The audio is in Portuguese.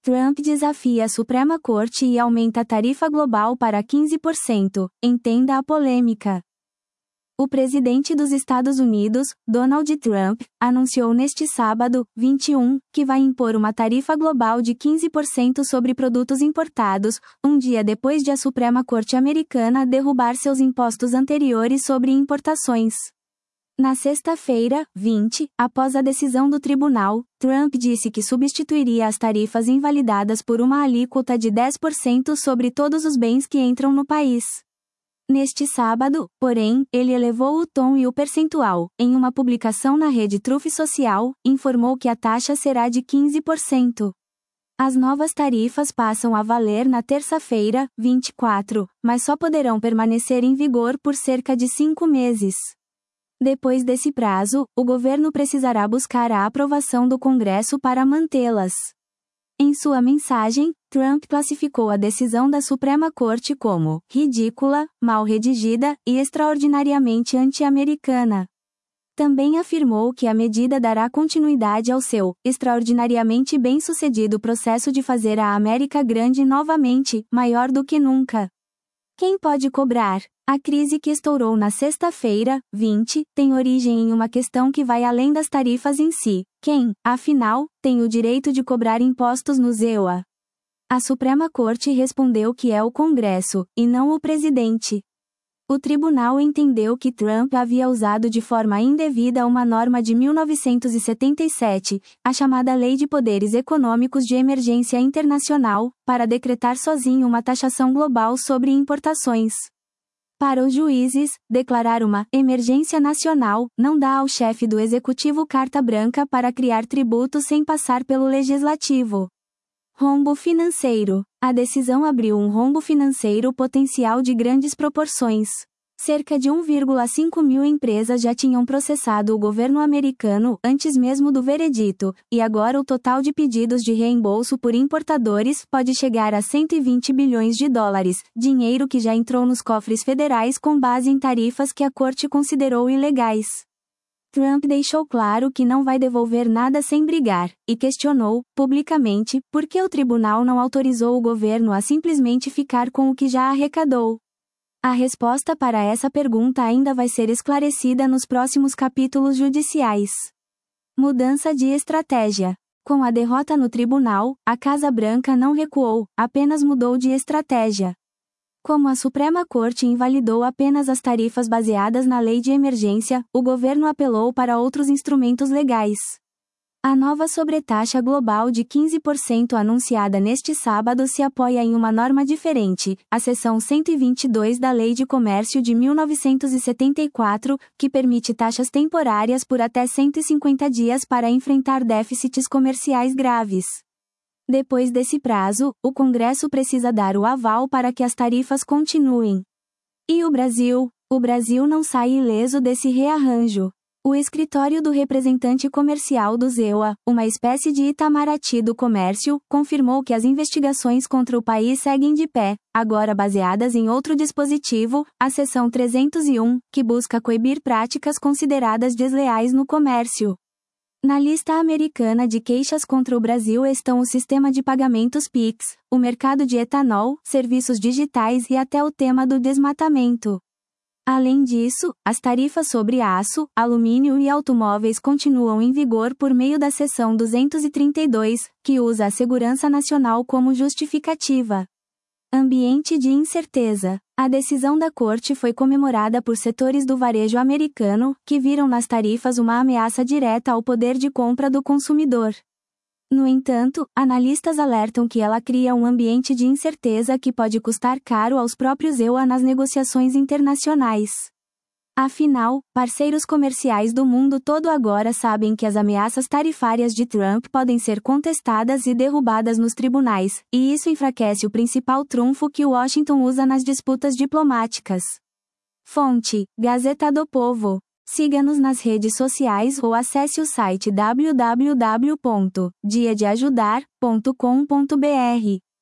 Trump desafia a Suprema Corte e aumenta a tarifa global para 15%. Entenda a polêmica. O presidente dos Estados Unidos, Donald Trump, anunciou neste sábado, 21, que vai impor uma tarifa global de 15% sobre produtos importados, um dia depois de a Suprema Corte americana derrubar seus impostos anteriores sobre importações. Na sexta-feira, 20, após a decisão do tribunal, Trump disse que substituiria as tarifas invalidadas por uma alíquota de 10% sobre todos os bens que entram no país. Neste sábado, porém, ele elevou o tom e o percentual. Em uma publicação na rede Truth Social, informou que a taxa será de 15%. As novas tarifas passam a valer na terça-feira, 24, mas só poderão permanecer em vigor por cerca de 5 meses. Depois desse prazo, o governo precisará buscar a aprovação do Congresso para mantê-las. Em sua mensagem, Trump classificou a decisão da Suprema Corte como ridícula, mal redigida e extraordinariamente anti-americana. Também afirmou que a medida dará continuidade ao seu extraordinariamente bem-sucedido processo de fazer a América grande novamente, maior do que nunca. Quem pode cobrar? A crise que estourou na sexta-feira, 20, tem origem em uma questão que vai além das tarifas em si. Quem, afinal, tem o direito de cobrar impostos nos EUA? A Suprema Corte respondeu que é o Congresso, e não o presidente. O tribunal entendeu que Trump havia usado de forma indevida uma norma de 1977, a chamada Lei de Poderes Econômicos de Emergência Internacional, para decretar sozinho uma taxação global sobre importações. Para os juízes, declarar uma emergência nacional não dá ao chefe do executivo carta branca para criar tributos sem passar pelo legislativo. Rombo financeiro. A decisão abriu um rombo financeiro potencial de grandes proporções. Cerca de 1,5 mil empresas já tinham processado o governo americano antes mesmo do veredito, e agora o total de pedidos de reembolso por importadores pode chegar a 120 bilhões de dólares, dinheiro que já entrou nos cofres federais com base em tarifas que a corte considerou ilegais. Trump deixou claro que não vai devolver nada sem brigar, e questionou, publicamente, por que o tribunal não autorizou o governo a simplesmente ficar com o que já arrecadou. A resposta para essa pergunta ainda vai ser esclarecida nos próximos capítulos judiciais. Mudança de estratégia. Com a derrota no tribunal, a Casa Branca não recuou, apenas mudou de estratégia. Como a Suprema Corte invalidou apenas as tarifas baseadas na lei de emergência, o governo apelou para outros instrumentos legais. A nova sobretaxa global de 15% anunciada neste sábado se apoia em uma norma diferente, a seção 122 da Lei de Comércio de 1974, que permite taxas temporárias por até 150 dias para enfrentar déficits comerciais graves. Depois desse prazo, o Congresso precisa dar o aval para que as tarifas continuem. E o Brasil? O Brasil não sai ileso desse rearranjo. O escritório do representante comercial do EUA, uma espécie de Itamaraty do comércio, confirmou que as investigações contra o país seguem de pé, agora baseadas em outro dispositivo, a seção 301, que busca coibir práticas consideradas desleais no comércio. Na lista americana de queixas contra o Brasil estão o sistema de pagamentos PIX, o mercado de etanol, serviços digitais e até o tema do desmatamento. Além disso, as tarifas sobre aço, alumínio e automóveis continuam em vigor por meio da seção 232, que usa a segurança nacional como justificativa. Ambiente de incerteza. A decisão da corte foi comemorada por setores do varejo americano, que viram nas tarifas uma ameaça direta ao poder de compra do consumidor. No entanto, analistas alertam que ela cria um ambiente de incerteza que pode custar caro aos próprios EUA nas negociações internacionais. Afinal, parceiros comerciais do mundo todo agora sabem que as ameaças tarifárias de Trump podem ser contestadas e derrubadas nos tribunais, e isso enfraquece o principal trunfo que Washington usa nas disputas diplomáticas. Fonte: Gazeta do Povo. Siga-nos nas redes sociais ou acesse o site www.diadeajudar.com.br.